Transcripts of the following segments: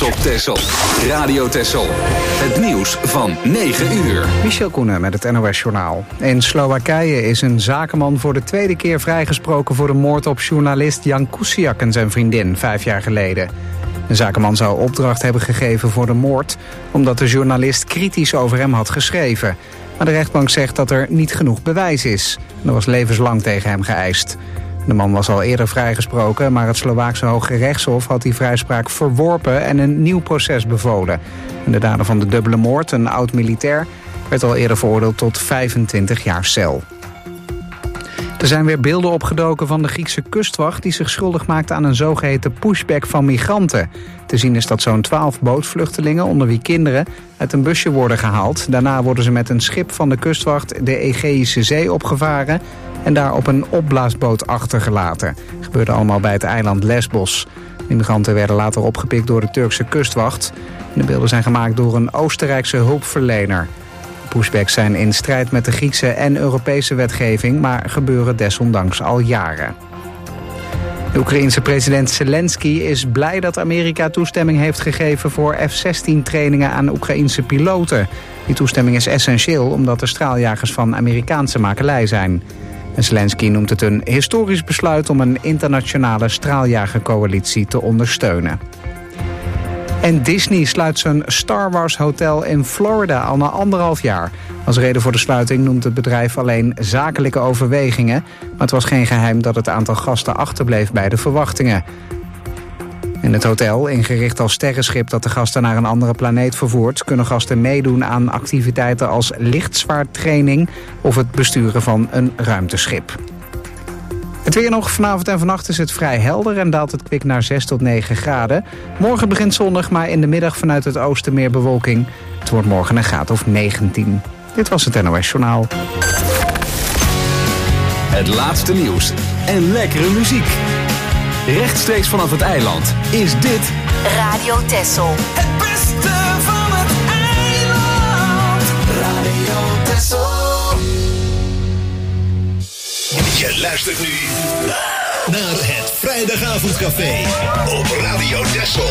op Texel. Radio Texel. Het nieuws van 9 uur. Michel Koenen met het NOS-journaal. In Slowakije is een zakenman voor de tweede keer vrijgesproken voor de moord op journalist Jan Kuciak en zijn vriendin 5 jaar geleden. De zakenman zou opdracht hebben gegeven voor de moord, omdat de journalist kritisch over hem had geschreven. Maar de rechtbank zegt dat er niet genoeg bewijs is. Er was levenslang tegen hem geëist. De man was al eerder vrijgesproken, maar het Slovaakse Hoge Rechtshof had die vrijspraak verworpen en een nieuw proces bevolen. En de dader van de dubbele moord, een oud-militair, werd al eerder veroordeeld tot 25 jaar cel. Er zijn weer beelden opgedoken van de Griekse kustwacht die zich schuldig maakte aan een zogeheten pushback van migranten. Te zien is dat zo'n 12 bootvluchtelingen, onder wie kinderen, uit een busje worden gehaald. Daarna worden ze met een schip van de kustwacht de Egeïsche Zee opgevaren en daar op een opblaasboot achtergelaten. Dat gebeurde allemaal bij het eiland Lesbos. De migranten werden later opgepikt door de Turkse kustwacht. De beelden zijn gemaakt door een Oostenrijkse hulpverlener. Pushbacks zijn in strijd met de Griekse en Europese wetgeving, maar gebeuren desondanks al jaren. De Oekraïense president Zelensky is blij dat Amerika toestemming heeft gegeven voor F-16-trainingen aan Oekraïense piloten. Die toestemming is essentieel omdat de straaljagers van Amerikaanse makelij zijn. En Zelensky noemt het een historisch besluit om een internationale straaljagercoalitie te ondersteunen. En Disney sluit zijn Star Wars Hotel in Florida al na 1,5 jaar. Als reden voor de sluiting noemt het bedrijf alleen zakelijke overwegingen. Maar het was geen geheim dat het aantal gasten achterbleef bij de verwachtingen. In het hotel, ingericht als sterrenschip dat de gasten naar een andere planeet vervoert, kunnen gasten meedoen aan activiteiten als lichtzwaarttraining of het besturen van een ruimteschip. Het weer nog. Vanavond en vannacht is het vrij helder en daalt het kwik naar 6 tot 9 graden. Morgen begint zonnig, maar in de middag vanuit het oosten meer bewolking. Het wordt morgen een graad of 19. Dit was het NOS Journaal. Het laatste nieuws en lekkere muziek. Rechtstreeks vanaf het eiland is dit Radio Texel. Het beste van het eiland. Radio Texel. Je luistert nu naar het Vrijdagavondcafé op Radio Texel.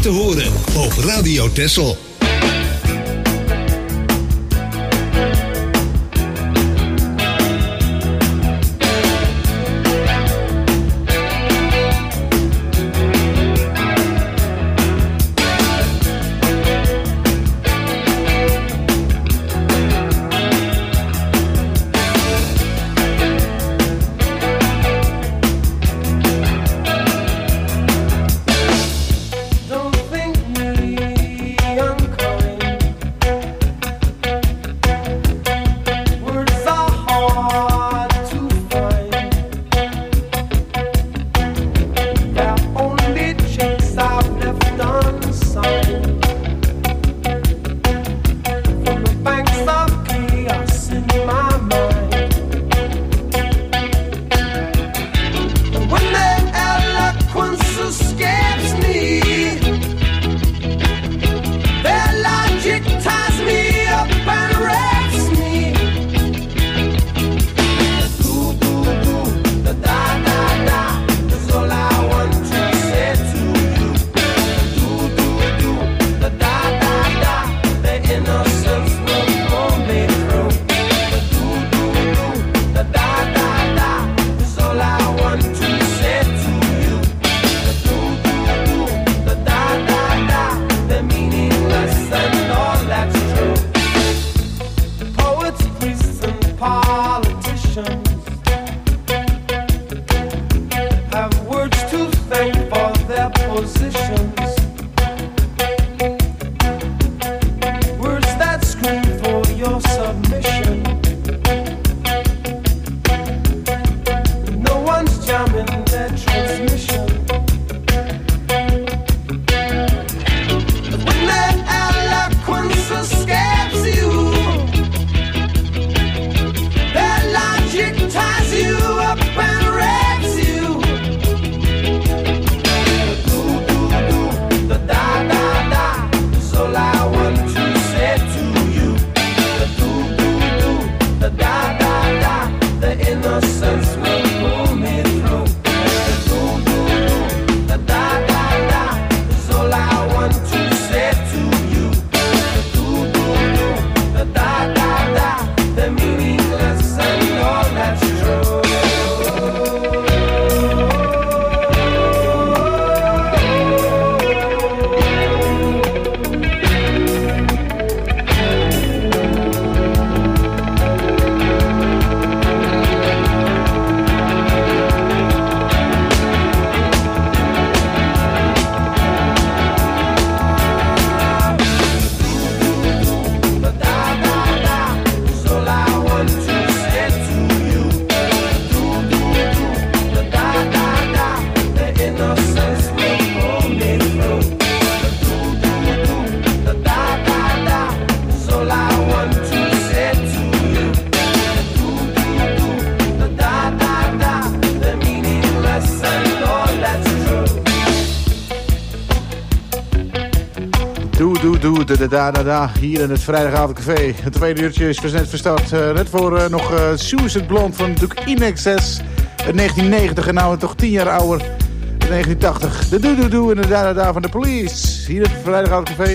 te horen op Radio Texel. Hier in het vrijdagavondcafé. Het tweede uurtje is net verstart. Net voor nog Suicide Blonde van Duke InXS uit 1990 en nou toch 10 jaar ouder. In 1980. De Doe en de Da van de Police. Hier in het vrijdagavondcafé.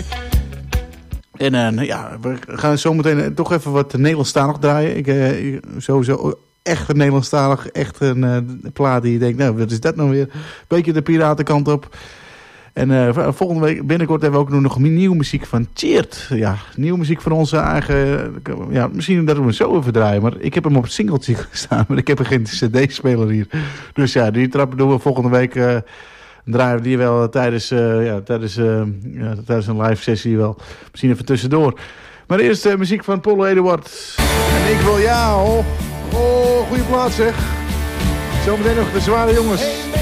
En ja, we gaan zo meteen toch even wat Nederlandstalig draaien. Ik sowieso echt Nederlandstalig. Echt een plaat die je denkt, nou wat is dat nou weer? Beetje de piratenkant op. En volgende week binnenkort hebben we ook nog nieuwe muziek van Cheert. Ja, nieuwe muziek van onze eigen... Ja, misschien dat we hem zo even draaien. Maar ik heb hem op het singeltje gestaan. Maar ik heb er geen cd-speler hier. Dus ja, die trappen doen we volgende week. Draaien we die wel tijdens een live sessie wel. Misschien even tussendoor. Maar eerst muziek van Paul Eduard. En ik wil jou. Oh, goede plaats zeg. Zometeen nog de zware jongens.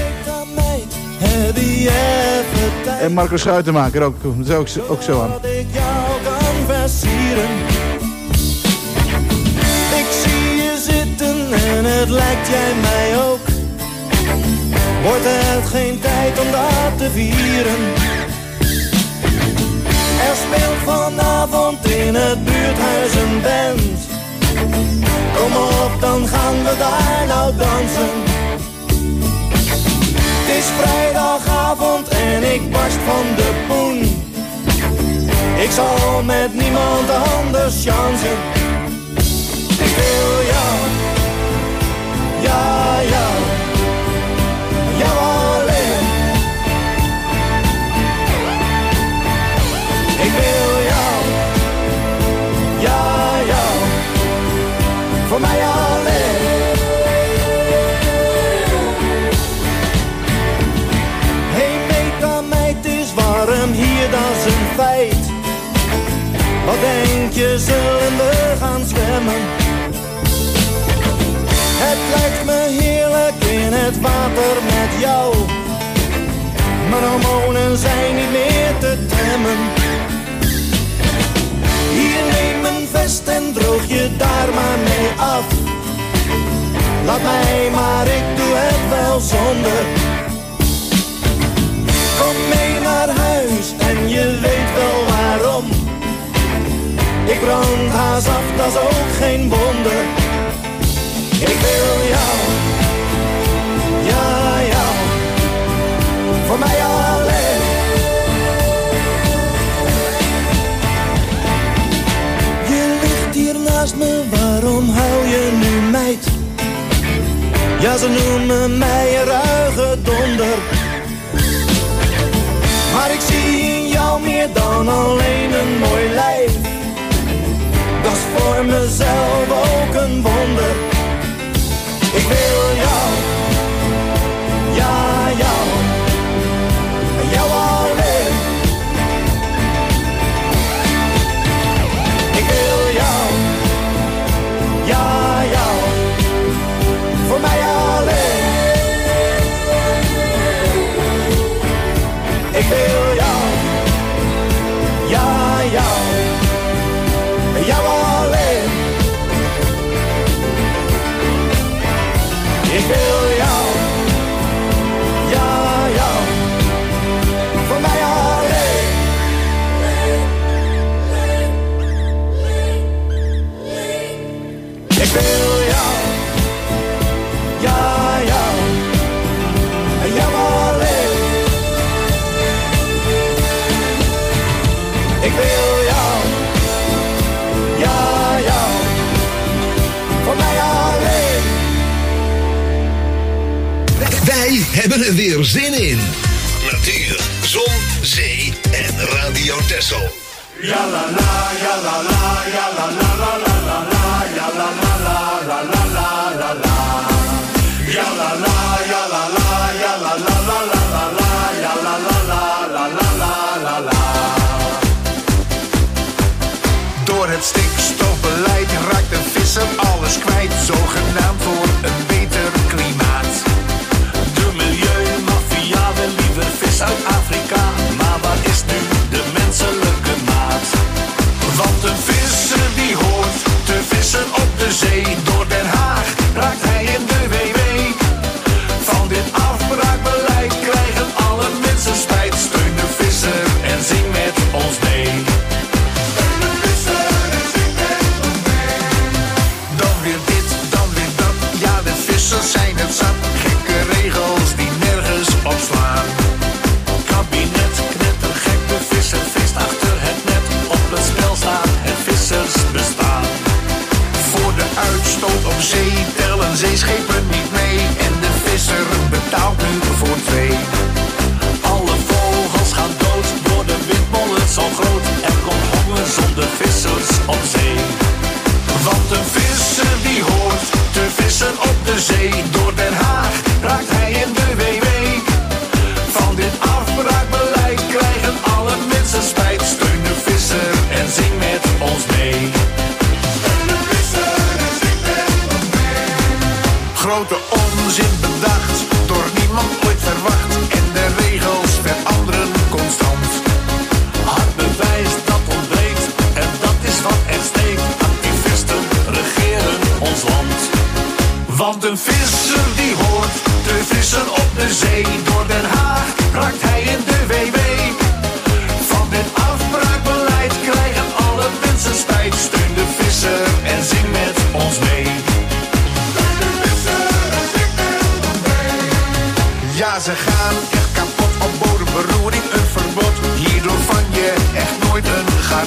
En Marco Schuitenmaker ook. Dat is ook zo aan. Dat ik jou kan versieren. Ik zie je zitten en het lijkt jij mij ook. Wordt het geen tijd om dat te vieren? Er speelt vanavond in het buurthuis een band. Kom op, dan gaan we daar nou dansen. Het is vrijdagavond en ik barst van de poel. Ik zal met niemand anders chansen. Ik wil jou, ja, jou, jou alleen. Ik wil jou, ja, jou, voor mij alleen. Hey meid, het is warm hier, dat is een feit. Wat denk je, zullen we gaan zwemmen? Het lijkt me heerlijk in het water met jou. Mijn hormonen zijn niet meer te temmen. Hier neem een vest en droog je daar maar mee af. Laat mij maar, ik doe het wel zonder. Kom mee naar huis en je weet wel waarom. Ik brand haast af, dat is ook geen wonder. Ik wil jou, ja, jou, voor mij alleen. Je ligt hier naast me, waarom huil je nu meid? Ja, ze noemen mij een ruige donder. Maar ik zie in jou meer dan alleen een mooi lijf. Dat is voor mezelf ook een wonder. Ik wil jou, ja, jou, jou alleen. Ik wil jou, ja, jou, voor mij alleen. Ik wil jou, ja, jou, jou alleen. Ik wil jou, ja, jou, voor mij alleen. Ik wil jou, ja, jou, jou alleen. Ik wil jou, ja, jou, voor mij alleen. Wij hebben er weer zin in. Natuur, zon, zee en Radio Texel. Ja la la, ja la la, ja la la la la la la, ja la la la la la la la la. Ja la la, ja la la, ja la la la la la la, ja la la la la la la la la. Door het stikstofbeleid raakt de visser alles kwijt, zogenaamd voor een beter klimaat. De milieumafia wil liever vis uit Afrika, maar waar is nu de menselijke maat? Want een visser die hoort te vissen op de zee. Door Den Haag raakt hij in de WW. Van dit afbraakbeleid krijgen alle mensen spijt. Steun de visser en zing met ons mee. Dan weer dit, dan weer dat. Ja, de vissers zijn het zat. Gekke regels die nergens op slaan. Kabinet, knettergek, de visser vist achter het net. Op het spel staat het vissersbestaan. Voor de uitstoot op zee tellen zeeschepen niet mee. En de visser betaalt nu voor twee. Alle vogels gaan dood door de windmolen zo groot. Er komt honger zonder vissers op zee. Want een visser die hoort te vissen op de zee. Door Den Haag raakt hij in de WW. Van dit afbraakbeleid krijgen alle mensen spijt. Steun de visser en zing met ons mee. Steun de visser en zing met ons mee. Grote onzin bedacht, door niemand ooit verwacht. En de regels veranderen constant. Hard bewijs dat ontbreekt en dat is wat er steekt. Activisten regeren ons land. Want een visser die hoort te vissen op de zee. Door Den Haag raakt hij in de WW. Van dit afbraakbeleid krijgen alle mensen spijt. Steun de visser en zing met ons mee. Steun de visser en zing met ons mee. Ja, ze gaan echt kapot op bodemberoering. Een verbod, hierdoor vang je echt nooit een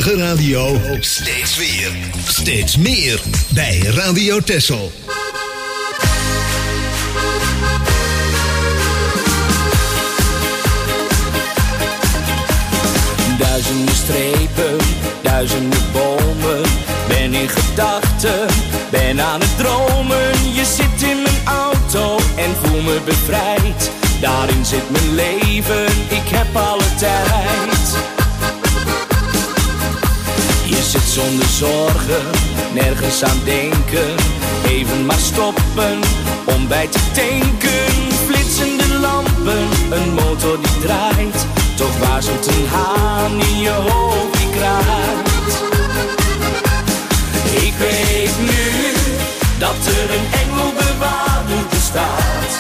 eigen radio. Steeds weer, steeds meer bij Radio Texel. Duizenden strepen, duizenden bomen. Ben in gedachten, ben aan het dromen. Je zit in mijn auto en voel me bevrijd. Daarin zit mijn leven, ik heb alle tijd. Je zit zonder zorgen, nergens aan denken. Even maar stoppen, om bij te tanken. Flitsende lampen, een motor die draait. Toch waarschuwt een haan in je hoofd die kraait. Ik weet nu dat er een engelbewaarder bestaat.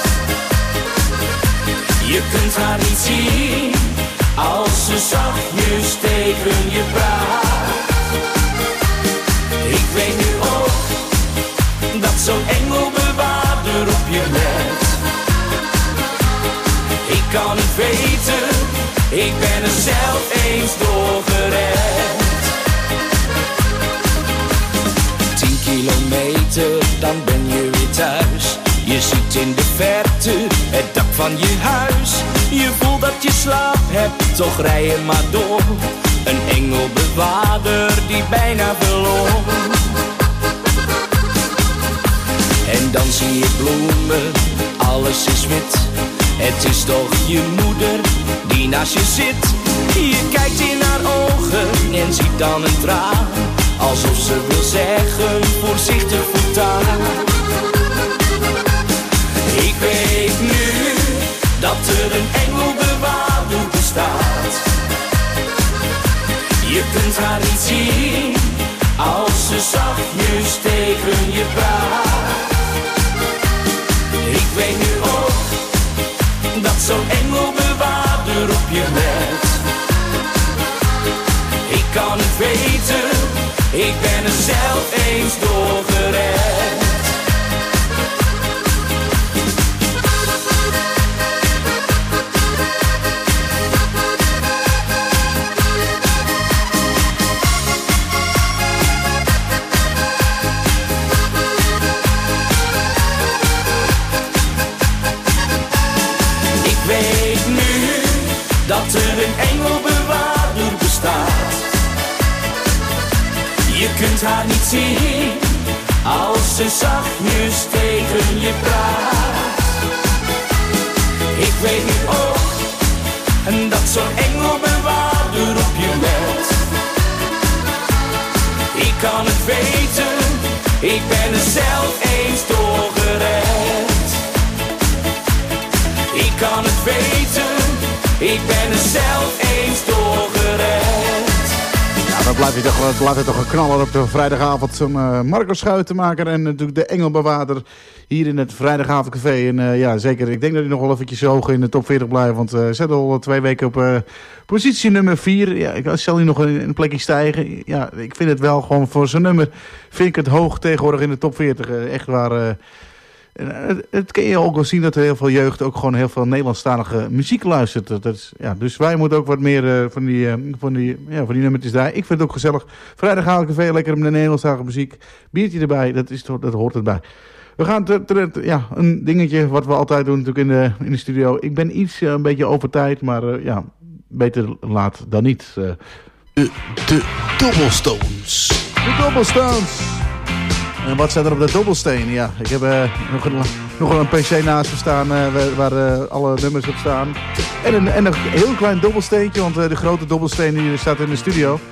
Je kunt haar niet zien als ze zachtjes tegen je praat. Ik weet nu ook dat zo'n engelbewaarder op je let. Ik kan het weten, ik ben er zelf eens door gered. 10 kilometer, dan ben je weer thuis. Je ziet in de verte het dak van je huis. Je voelt dat je slaap hebt, toch rij je maar door. Een engelbewaarder die bijna verloor. En dan zie je bloemen, alles is wit. Het is toch je moeder die naast je zit. Je kijkt in haar ogen en ziet dan een traan. Alsof ze wil zeggen, voorzichtig voortaan. Ik weet nu dat er een engelbewaarder bestaat. Je kunt haar niet zien als ze zachtjes tegen je praat. Ik weet nu ook dat zo'n engelbewaarder op je let. Ik kan het weten, ik ben er zelf eens door gered. Dat er een engelbewaarder bestaat. Je kunt haar niet zien als ze zachtjes tegen je praat. Ik weet nu ook dat zo'n engelbewaarder op je let. Ik kan het weten, ik ben er zelf eens door gered. Ik kan het weten, ik ben er zelf eens door gered. Ja, dan blijft hij toch een knaller op de vrijdagavond. Zo'n Marco Schuitenmaker en natuurlijk de engelbewaarder hier in het vrijdagavondcafé. En ja, zeker, ik denk dat hij nog wel eventjes hoog in de top 40 blijft. Want ze zit al 2 weken op positie nummer 4. Ja, ik zal hij nog een plekje stijgen. Ja, ik vind het wel gewoon voor zijn nummer, vind ik het hoog tegenwoordig in de top 40. Echt waar. Het kun je ook wel zien dat er heel veel jeugd ook gewoon heel veel Nederlandstalige muziek luistert. Dat is, ja, dus wij moeten ook wat meer van die nummertjes draaien. Ik vind het ook gezellig. Vrijdagavond café, lekker met de Nederlandstalige muziek. Biertje erbij, dat hoort erbij. We gaan een dingetje wat we altijd doen natuurlijk in de studio. Ik ben een beetje over tijd, maar beter laat dan niet. De Dobbelstones. De Dobbelstones. En wat staat er op de dobbelsteen? Ja, ik heb nog een pc naast me staan waar alle nummers op staan. En een heel klein dobbelsteentje, want de grote dobbelsteen die staat in de studio.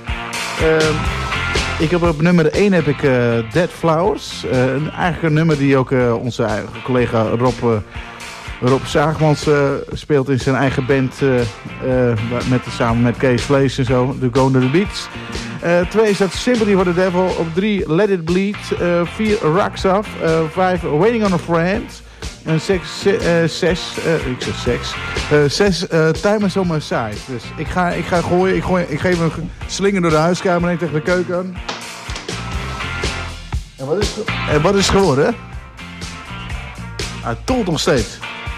Ik heb op nummer 1 heb ik Dead Flowers. Eigenlijk een nummer die ook onze eigen collega Rob Zaagmans speelt in zijn eigen band samen met Kees Vlees en zo. The Go to the Beats. 2 staat Sympathy for the Devil. Op 3 Let It Bleed. 4 Rocks Off. 5 Waiting on a Friend. En 6 Time is on my side. Dus ik ga gooien. Ik geef een slinger door de huiskamer heen tegen de keuken aan. En wat is het geworden? Hij tolt nog steeds.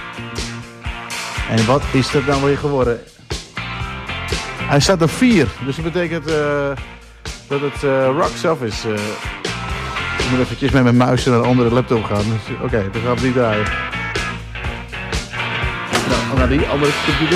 En wat is er dan weer geworden? Hij staat op 4. Dus dat betekent dat het Rocks Off is. Ik moet eventjes met mijn muis naar een andere laptop gaan. Dus, Oké, dan gaan we die draaien. Nou, naar die andere computer.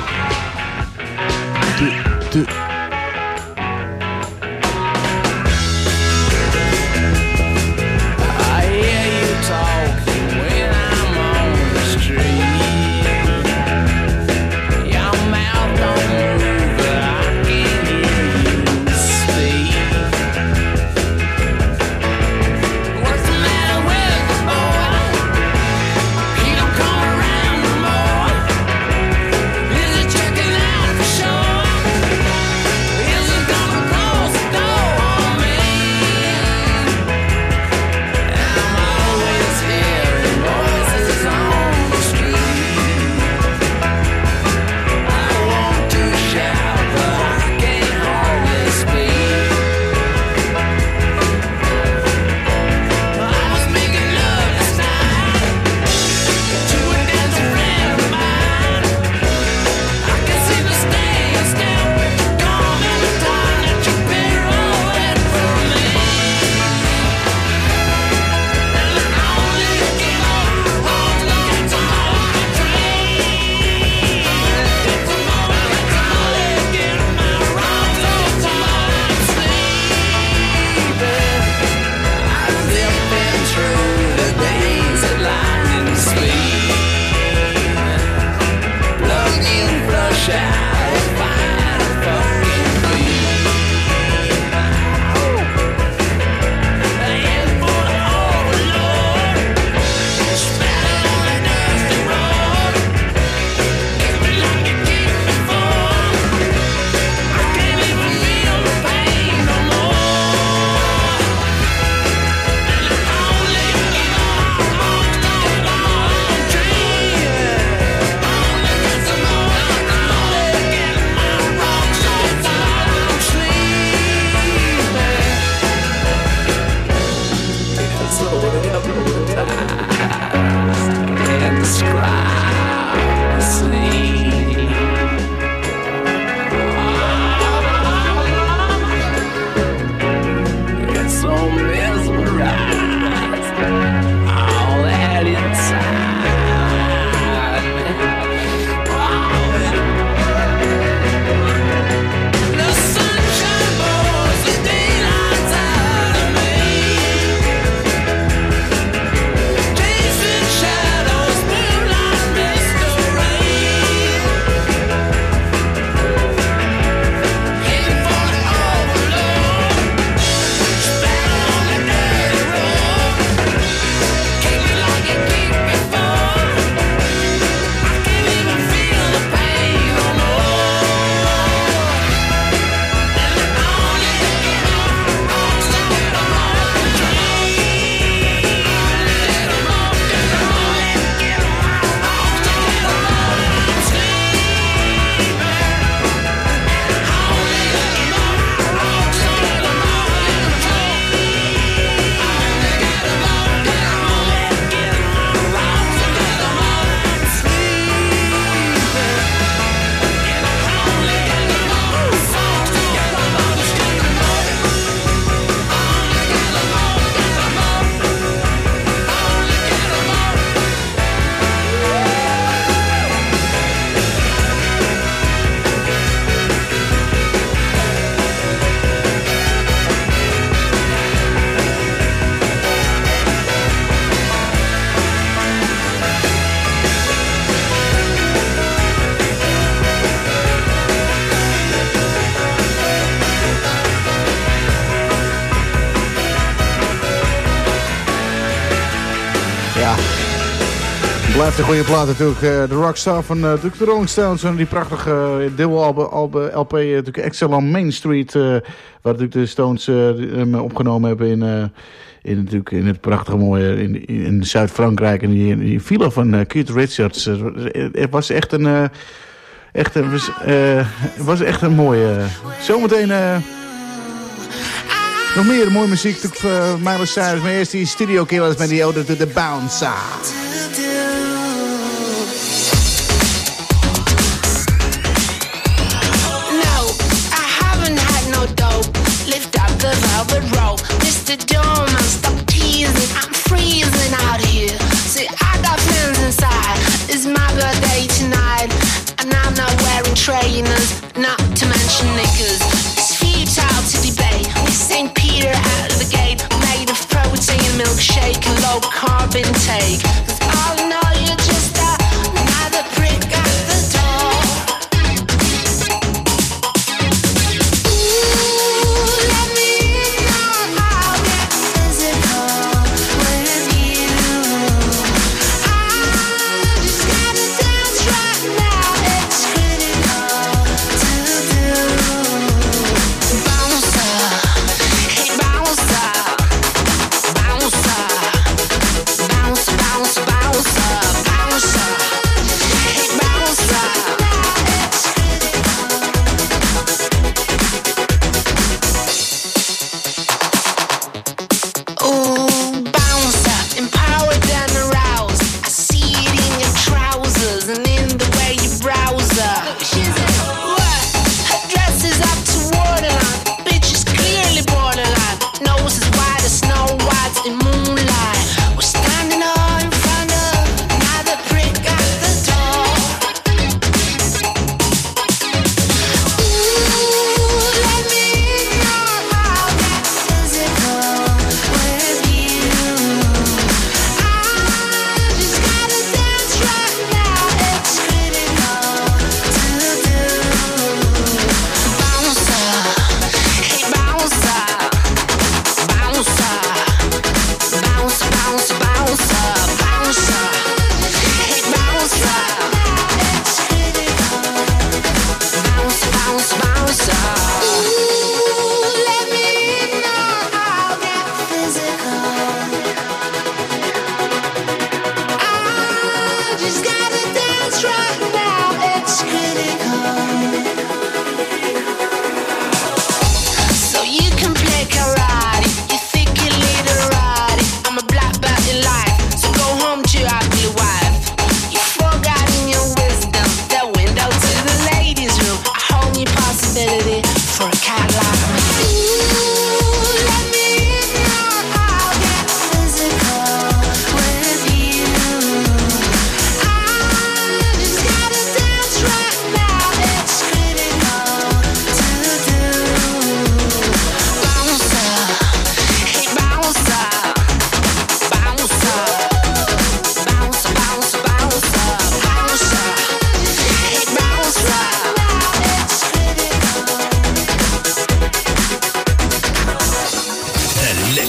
Blijft een goede plaat natuurlijk. De Rockstar van de Rolling Stones. En die prachtige dubbel LP natuurlijk Excel on Main Street. Waar natuurlijk de Stones opgenomen hebben natuurlijk in het prachtige mooie in Zuid-Frankrijk. En die villa van Keith Richards. Het was echt een... was echt een mooie... Zometeen... nog meer mooie muziek. Miley Cyrus. Maar eerst die Studio Killers met die Ode to the Bouncer. Lift up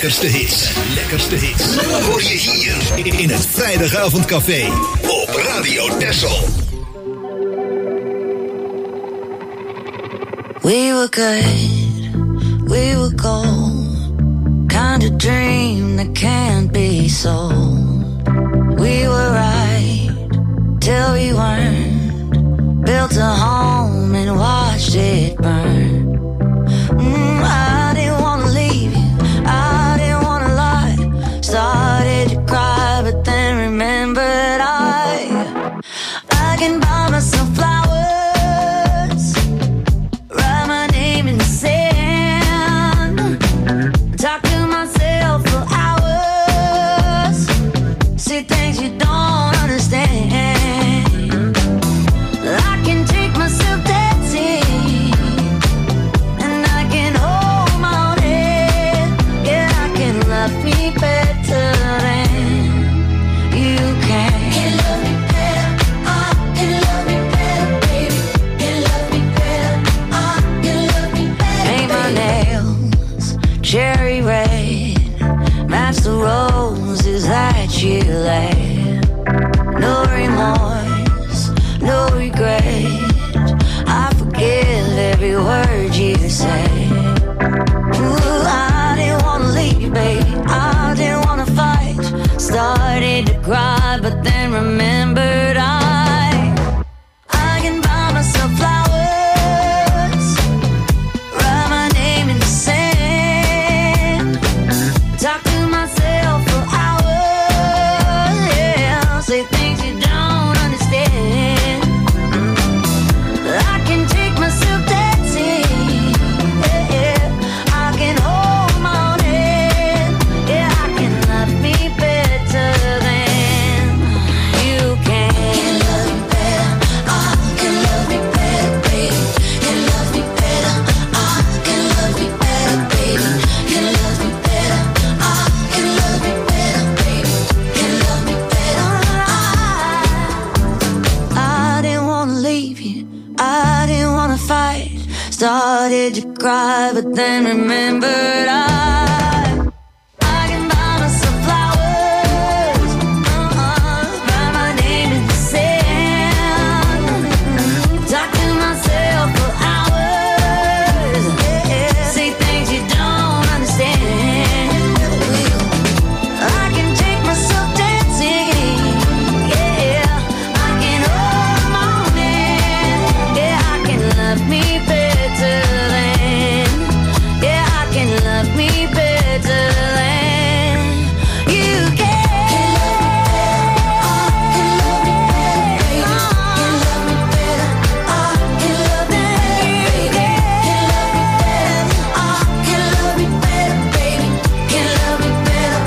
lekkerste hits. Hoor je hier in het Vrijdagavondcafé op Radio Texel. We were good, we were gold. Kind of dream that can't be sold. We were right till we weren't. Built a home and watched it burn. I didn't wanna leave you, I didn't wanna lie. Started to cry, but then remembered I can buy myself flowers, write my name in the sand, talk to myself for hours, see things you don't understand. I can take myself dancing, and I can hold my own head. Yeah, I can love me better than you can. Can love me better, can love me better, baby. Can love me better, can love me better. Paint my nails cherry red, match the roses that you laid. No remorse, no regret. I forgive every word you say. Ooh, I didn't wanna leave you, baby. I didn't wanna fight. Started to cry, but then remembered I can buy myself flowers, write my name in the sand, talk to myself for hours, yeah, say things you don't understand. I can take myself dancing, yeah, I can hold my own head, yeah, I can love me better than you can. Can love me better, can love me better, baby. Can love me better, can love me better, baby. Can love me better, can love me better, baby. Can love me better. I didn't wanna leave you, I didn't wanna fight. Started to cry, but then remembered I can buy myself flowers, write my name in the sand, talk to myself for hours, yeah, say things you don't understand. I can take myself dancing, yeah, I can hold my own hand, yeah, I can love me better than, yeah, I can love me better than you can. Can love me better, can love me better, can love me better, can love me better, baby. Can love me better,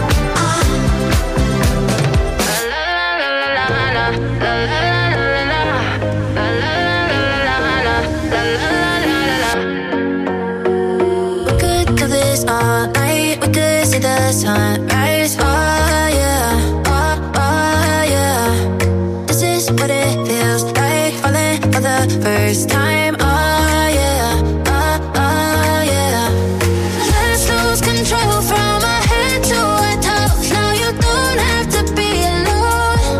we could do this all night, we could see the sunrise, oh yeah, oh yeah. This is what it feels like, falling for the first time, oh yeah, oh yeah. Let's lose control from our head to our toes. Now you don't have to be alone.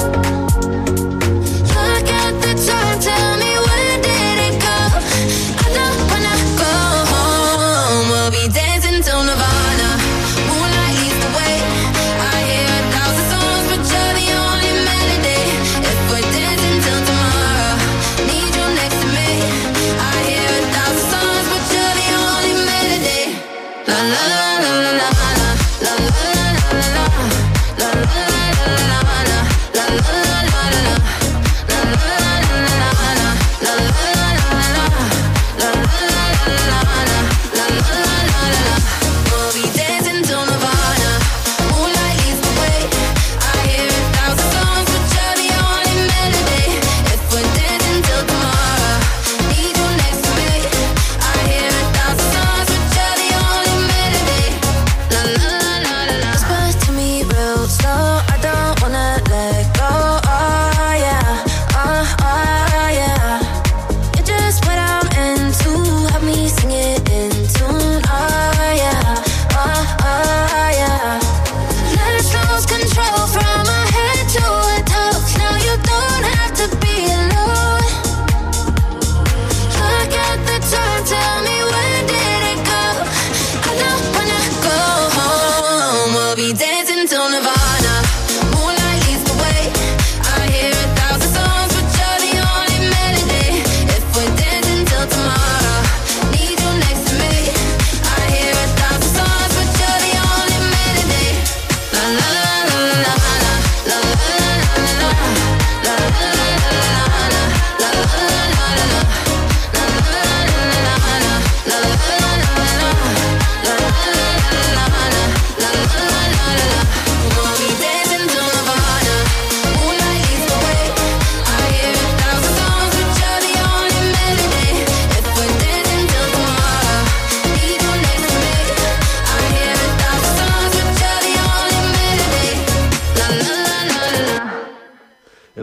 Look at the time, tell me where did it go? I don't wanna go home. We'll be dancing till Nirvana. Moonlight leads the way. I hear 1,000 songs, but you're the only melody. If we're dancing till tomorrow, need you next to me.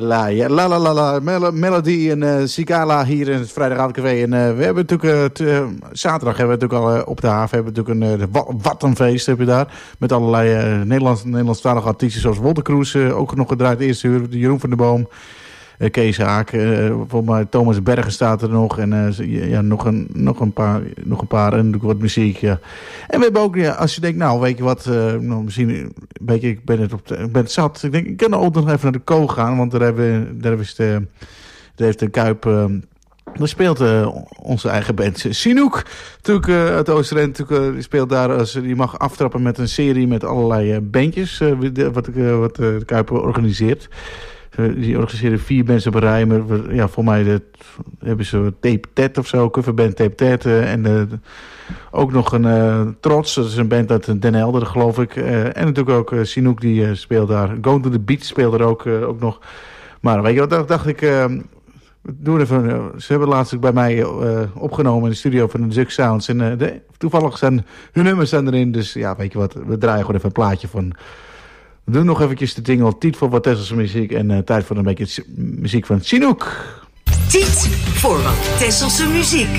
Melody en Sigala hier in het Vrijdagavondcafé. En we hebben natuurlijk zaterdag hebben we natuurlijk al op de haven hebben we natuurlijk wat een feest heb je daar. Met allerlei Nederlandstalige artiesten zoals Wolter Kroes, ook nog gedraaid eerste uur. Jeroen van der Boom, Kees Haak, volgens mij Thomas Bergen staat er nog. En nog een paar en wat muziek. Ja. En we hebben ook, als je denkt, nou weet je wat, misschien een beetje, ik ben het zat. Ik denk, ik kan ook nog even naar de Ko gaan, want daar heeft de Kuip. Daar speelt onze eigen band Chinook. Natuurlijk uit Oosterend. Die speelt daar. Die mag aftrappen met een serie met allerlei bandjes. Wat de Kuip organiseert. Die organiseren 4 mensen op een rij. Maar ja, voor mij hebben ze Tape Ted of zo. Coverband Tape Ted. En ook nog een Trots. Dat is een band uit Den Helder, geloof ik. En natuurlijk ook Chinook die speelt daar. Going to the Beach speelt er ook nog. Maar weet je wat, dacht ik... Doen even, ze hebben laatst bij mij opgenomen in de studio van de Zuk Sounds. En toevallig zijn hun nummers erin. Dus ja, weet je wat, we draaien gewoon even een plaatje van. We doen nog eventjes de jingle. Tijd voor wat Tesselse muziek. En tijd voor een beetje muziek van Chinook. Tijd voor wat Tesselse muziek.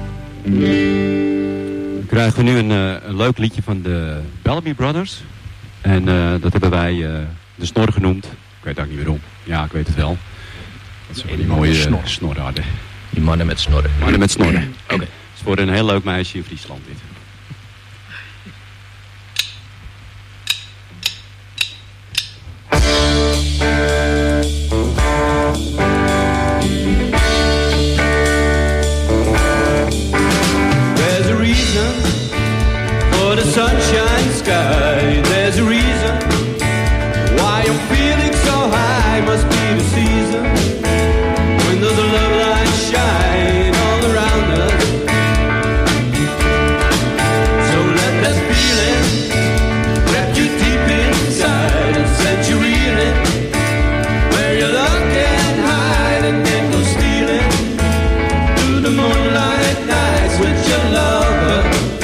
Dan krijgen we nu een leuk liedje van de Bellamy Brothers. En dat hebben wij de Snor genoemd. Ik weet ook niet waarom. Ja, ik weet het wel. Dat is die mooie snorren hadden. Die mannen met snorren. Mannen met snorren. Oké. Het is voor een heel leuk meisje in Friesland dit. There's a reason for the sunshine sky. There's a reason why I'm feeling so high. Must be the season. There's a love light shine all around us. So let that feeling wrap you deep inside and set you reeling where you look and hide and then go stealing through the moonlight nights with your lover.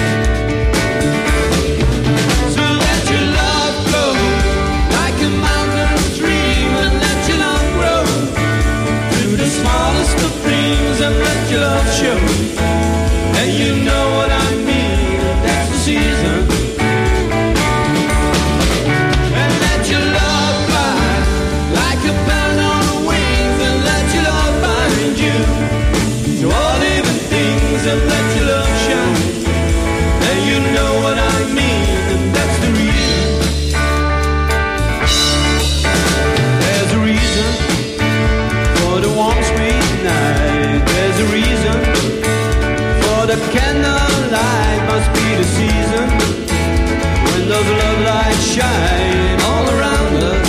So let your love flow like a mountain stream and let your love grow the smallest of dreams and let your love show. And you know what I mean, that's the season. And let your love fly like a bird on the wings and let your love find you to all living things and let your love shine. And you know what I mean, and that's the reason. There's a reason for the warm sweet night. There's a reason for the candlelight. Must be the season when those love lights shine all around us.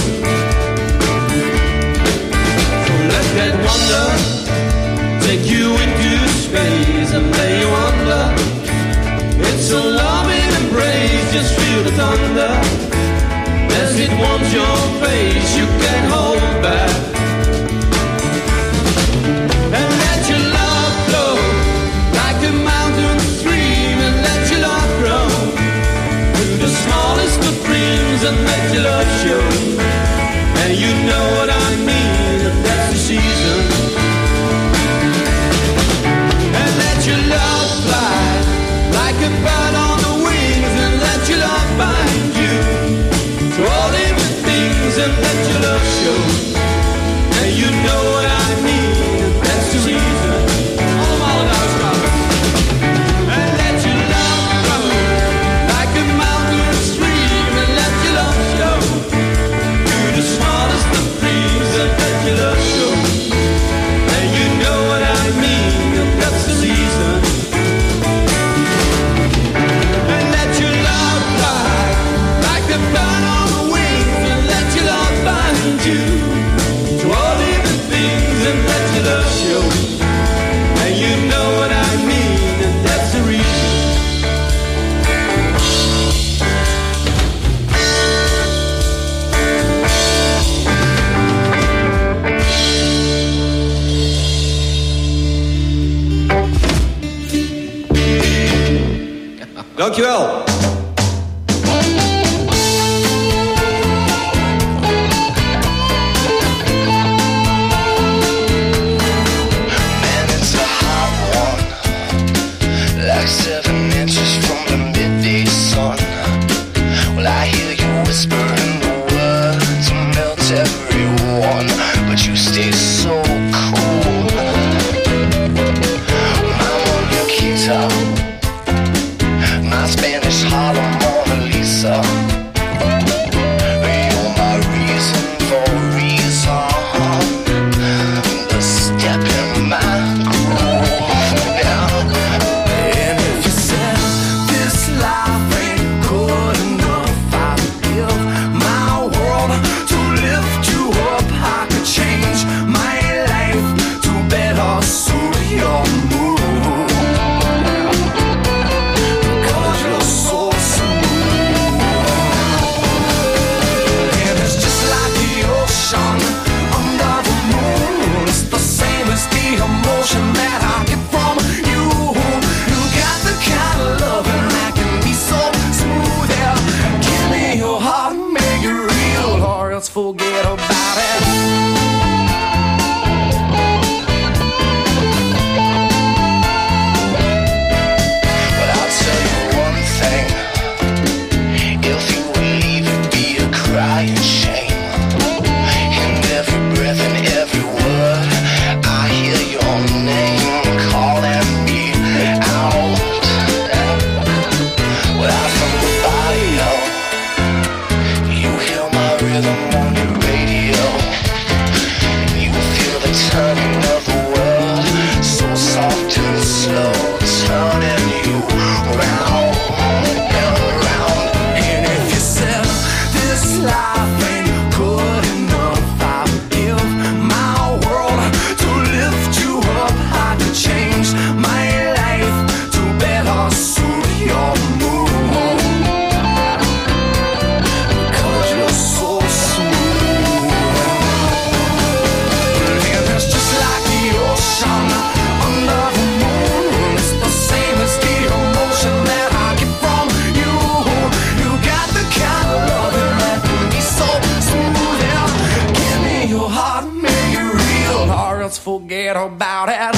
So let that wonder take you into space and lay you under. It's a loving embrace, just feel the thunder as it warms your face. You can't hold back. And let your love flow like a mountain stream and let your love grow through the smallest of dreams and let your love show. And you know what I mean, and that's the season. And let your love fly like a bird on the wings and let your love find you to all living things and let your love show. And you know what I mean, that's the reason. Allemaal een uitstraling. And let your love grow like a mountain stream and let your love show through the smallest of dreams and let your love show. And you know what I mean, and that's the reason. And let your love fly like a bird on the wings and let your love find you to all living things and let your love show. And you know what I mean, and that's the reason. Dankjewel. forget about it.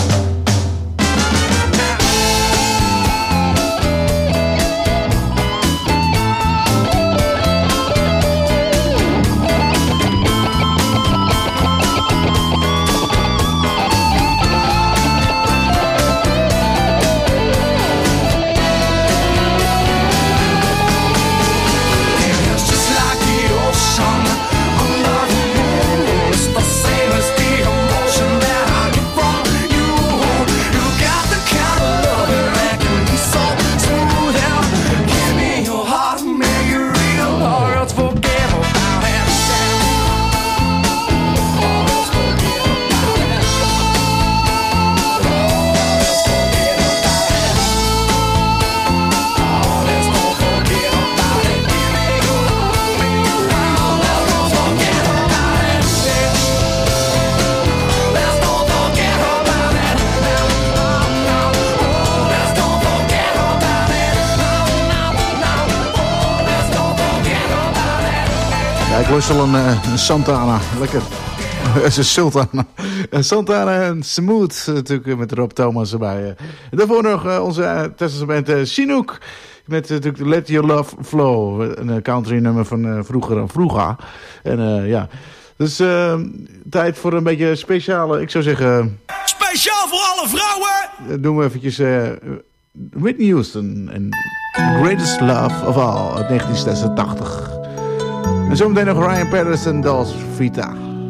Ik lust al een Santana. Lekker. Het is Sultana. Santana en Smooth. Natuurlijk met Rob Thomas erbij. Daarvoor nog onze Tesselse band Chinook. Met natuurlijk Let Your Love Flow. Een country nummer van vroeger. En ja. Dus tijd voor een beetje speciale. Ik zou zeggen... Speciaal voor alle vrouwen! Doen we eventjes Whitney Houston. En Greatest Love of All uit 1986. En zometeen nog Ryan Patterson, Dolce Vita.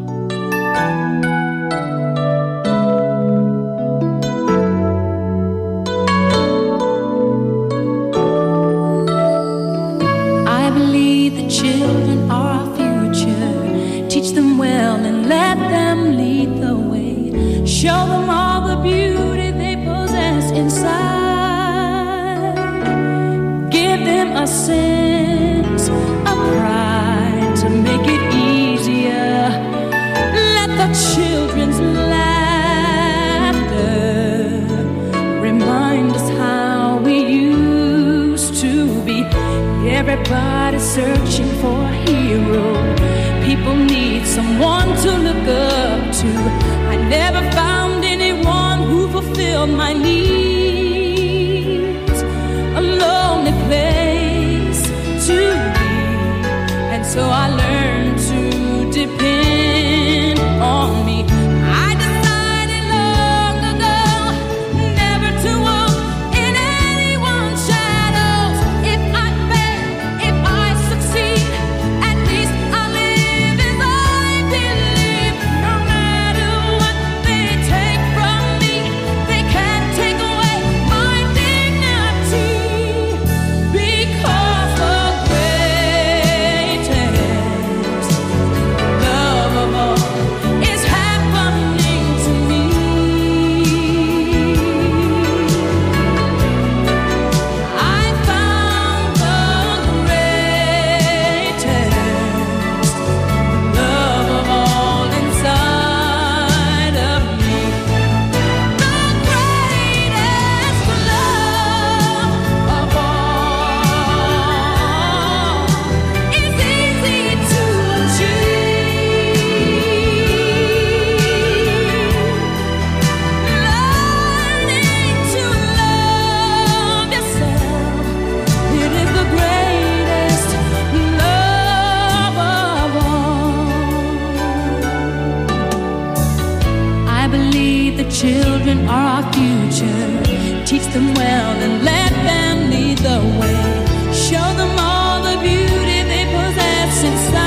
I believe the children are our future. Teach them well and let them lead the way. Show them all the beauty they possess inside. Give them a sense of pride to make it easier. Let the children's laughter remind us how we used to be. Everybody's searching for a hero. People need someone to look up to. I never found anyone who fulfilled my needs. A lonely place to be, and so I learned to depend on me. I decided long ago never to walk in anyone's shadows. If I fail, if I succeed, at least I live as I believe. No matter what they take from me, they can't take away my dignity. Because the greatest love of all is happening to me. I found the greatest love of all inside of me. The greatest love of all is easy to achieve. Learning to love yourself, it is the greatest love of all. I believe the children are our future. Teach them well and let them lead the way. Show them all the beauty they possess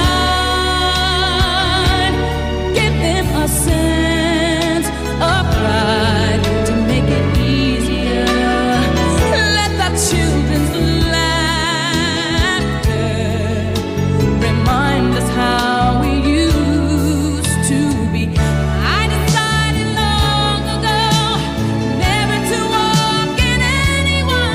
inside. Give them a sense of pride to make it easier. Let the children's laughter remind us how we used to be. I decided long ago never to walk in anyone's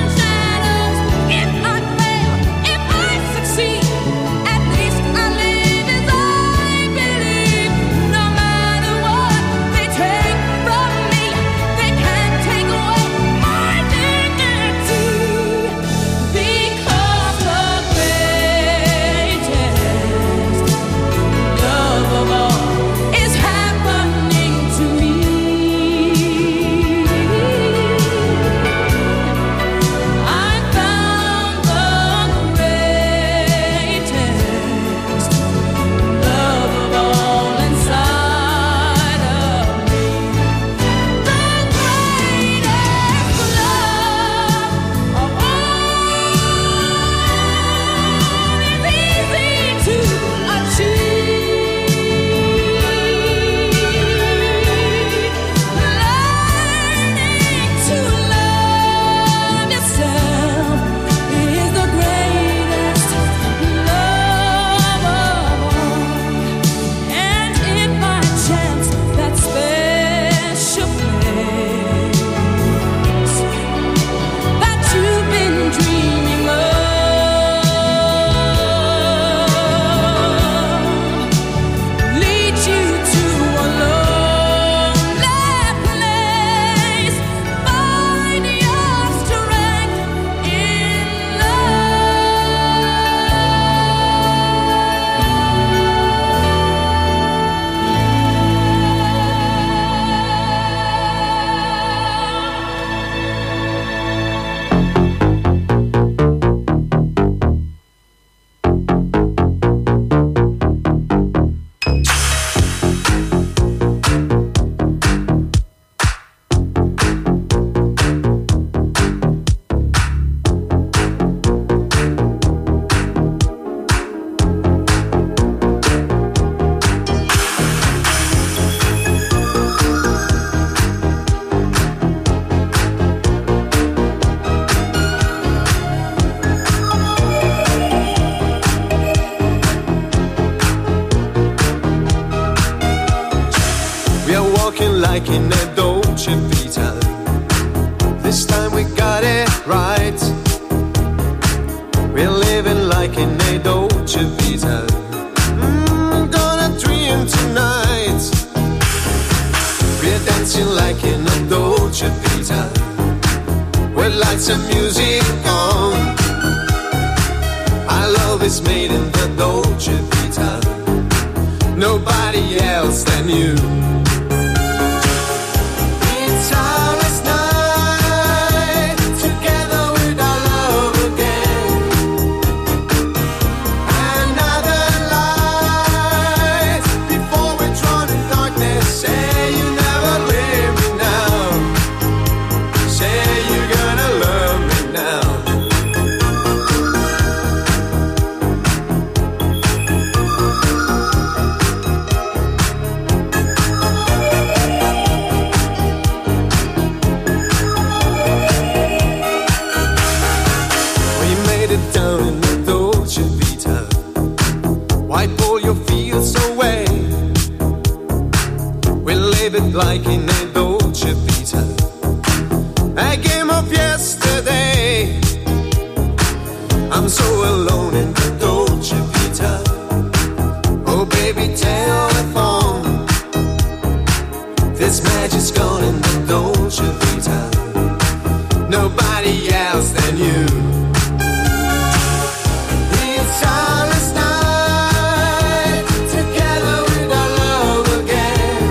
Vita. Gonna dream tonight. We're dancing like in a Dolce Vita, with lights and music on. Our love is made in the Dolce Vita, nobody else than you. It's our last night together with our love again. Another light before we drown in darkness. Say you never leave me now. Say you're gonna love me now. Down in the Dolce Vita, wipe all your fears away. We live it like in a Dolce Vita, a game of yesterday. I'm so alone in the Dolce Vita. Oh baby, telephone, this magic's gone in the Dolce Vita, nobody else than you. It's our last night together with our love again.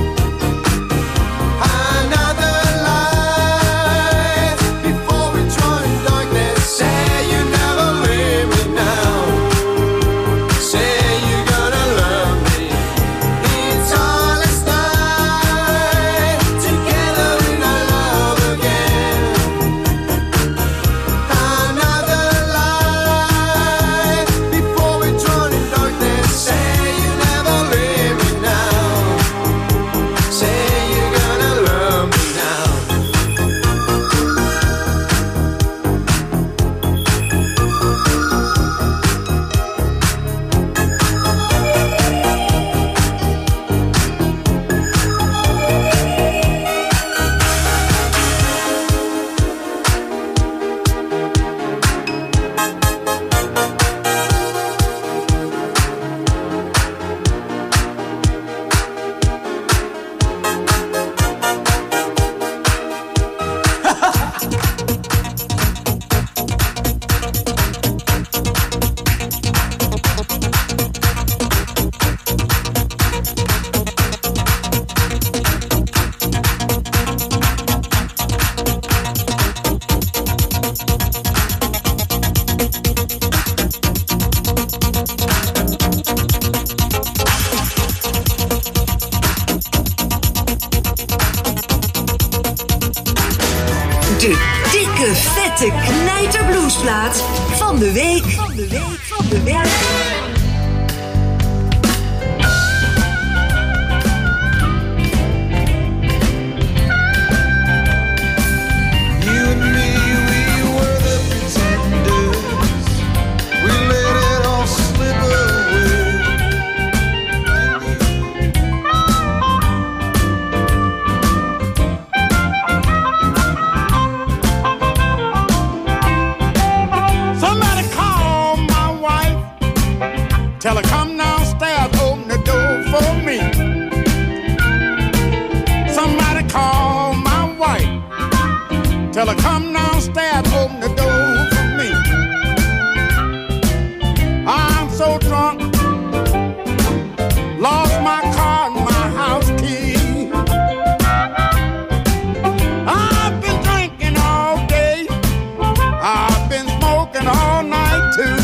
Another light before we drown in darkness. Say you never leave me now. Say you're gonna love me. It's our last night together with our love again. Another light before we drown in darkness. Say you never leave me now. Say you're gonna love me now. De dikke, vette knijterbluesplaat van de week. You and me, we were the pretenders. We let it all slip away. Somebody call my wife. Tell her come downstairs, open the door for me. Somebody call my wife. Tell her come downstairs, open the door for me. I'm so drunk, lost my car and my house key. I've been drinking all day, I've been smoking all night too.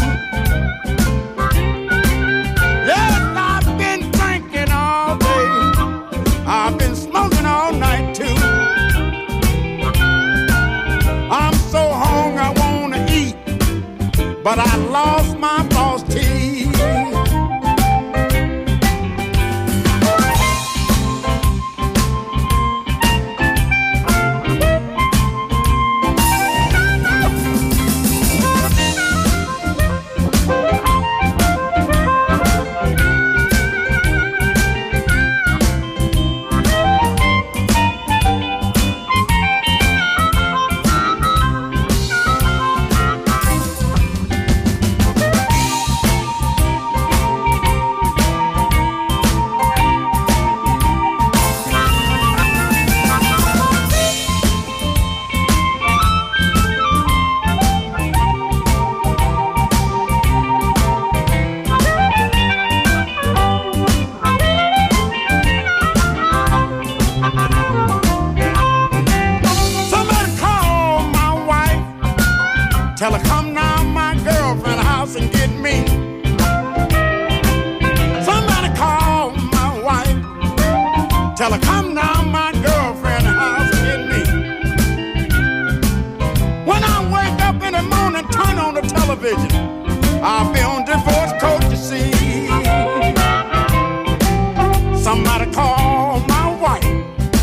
Yes, I've been drinking all day, I've been smoking all night too. I'm so hungry I wanna eat, but I lost my boss tea. Tell her come down my girlfriend's house and get me. Somebody call my wife. Tell her come down my girlfriend's house and get me. When I wake up in the morning, turn on the television, I'll be on divorce court, you see. Somebody call my wife.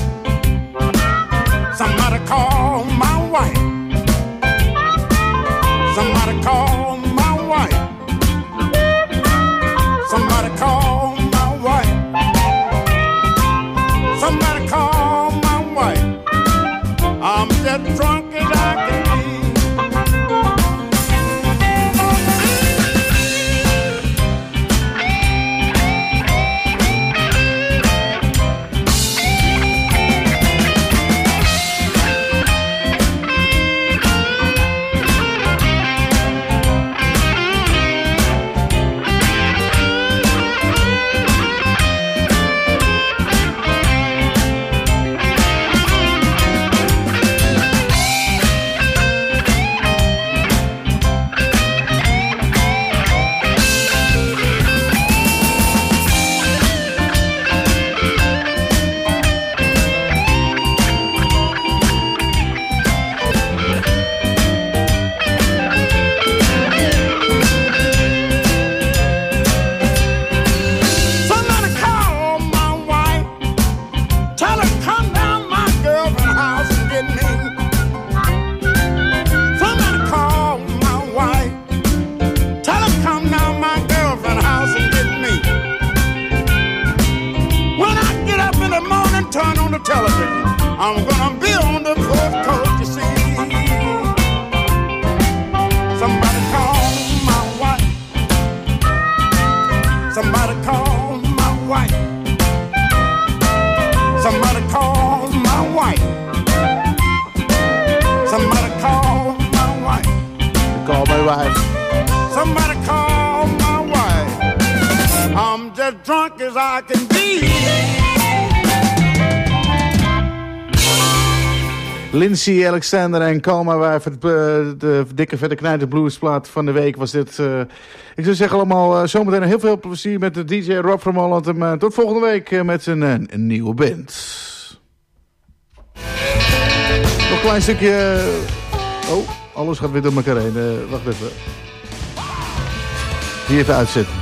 Somebody call my wife. Somebody call my wife. Somebody call my wife. Somebody call my wife. I'm just drunk as I can be. I'm gonna be on the fourth coast, you see. Somebody call my wife. Somebody call my wife. Somebody call my wife. Somebody call my wife. Call my wife. Somebody call my wife. I'm just drunk as I can be. Lindsay Alexander en Call My Wife, de dikke vette knijter bluesplaat van de week was dit. Ik zou zeggen allemaal zometeen heel veel plezier met de DJ Rob from Holland. En tot volgende week met een nieuwe band. Nog een klein stukje. Oh, alles gaat weer door elkaar heen. Wacht even. Hier even uitzetten.